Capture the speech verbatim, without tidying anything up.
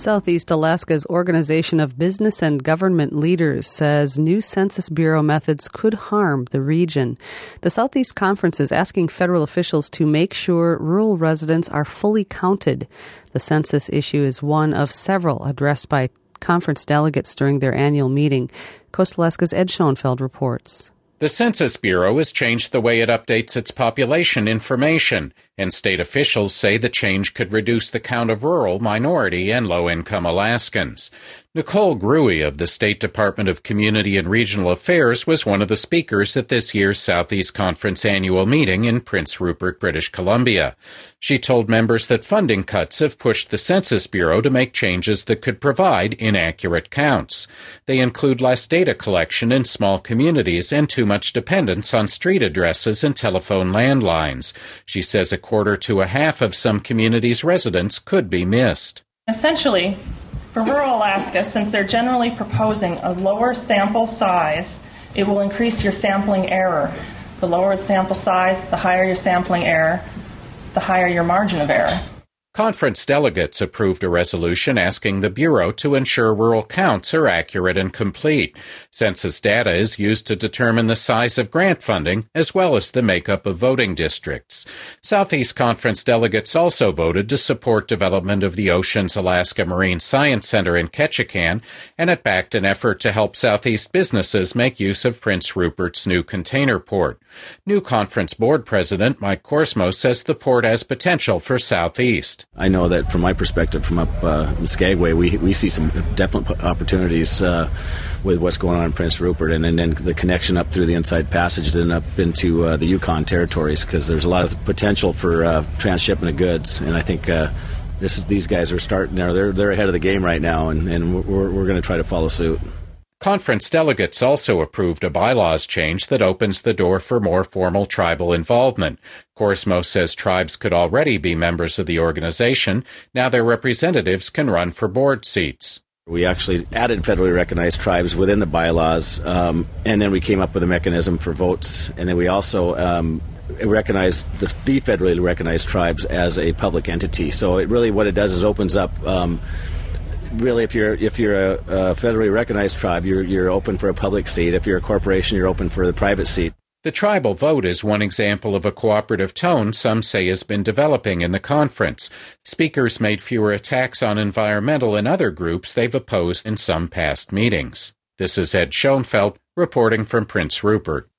Southeast Alaska's Organization of Business and Government Leaders says new Census Bureau methods could harm the region. The Southeast Conference is asking federal officials to make sure rural residents are fully counted. The census issue is one of several addressed by conference delegates during their annual meeting. Coastal Alaska's Ed Schoenfeld reports. The Census Bureau has changed the way it updates its population information, and state officials say the change could reduce the count of rural, minority, and low-income Alaskans. Nicole Gruey of the State Department of Community and Regional Affairs was one of the speakers at this year's Southeast Conference annual meeting in Prince Rupert, British Columbia. She told members that funding cuts have pushed the Census Bureau to make changes that could provide inaccurate counts. They include less data collection in small communities and too much dependence on street addresses and telephone landlines. She says a quarter to a half of some communities' residents could be missed. Essentially, for rural Alaska, since they're generally proposing a lower sample size, it will increase your sampling error. The lower the sample size, the higher your sampling error, the higher your margin of error. Conference delegates approved a resolution asking the Bureau to ensure rural counts are accurate and complete. Census data is used to determine the size of grant funding as well as the makeup of voting districts. Southeast Conference delegates also voted to support development of the Oceans Alaska Marine Science Center in Ketchikan, and it backed an effort to help Southeast businesses make use of Prince Rupert's new container port. New conference board president Mike Korsmo says the port has potential for Southeast. I know that from my perspective, from up uh, in Skagway, we we see some definite opportunities uh, with what's going on in Prince Rupert, and, and then the connection up through the Inside Passage, then up into uh, the Yukon territories, because there's a lot of potential for uh, transshipment of goods, and I think uh, this these guys are starting. They're they're ahead of the game right now, and, and we're we're going to try to follow suit. Conference delegates also approved a bylaws change that opens the door for more formal tribal involvement. Korsmo says tribes could already be members of the organization. Now their representatives can run for board seats. We actually added federally recognized tribes within the bylaws, um, and then we came up with a mechanism for votes, and then we also um, recognized the, the federally recognized tribes as a public entity. So it really what it does is opens up um, Really, if you're if you're a, a federally recognized tribe, you're you're open for a public seat. If you're a corporation, you're open for the private seat. The tribal vote is one example of a cooperative tone some say has been developing in the conference. Speakers made fewer attacks on environmental and other groups they've opposed in some past meetings. This is Ed Schoenfeld reporting from Prince Rupert.